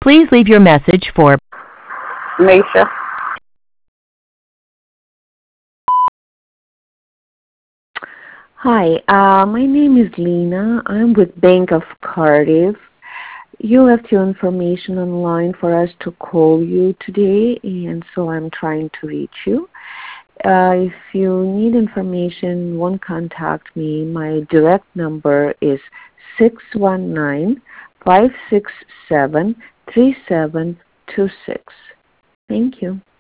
Please leave your message for Nisha. Hi, my name is Lena. I'm with Bank of Cardiff. You left your information online for us to call you today, and so I'm trying to reach you. If you need information, want to contact me. My direct number is 619-567-3726. Thank you.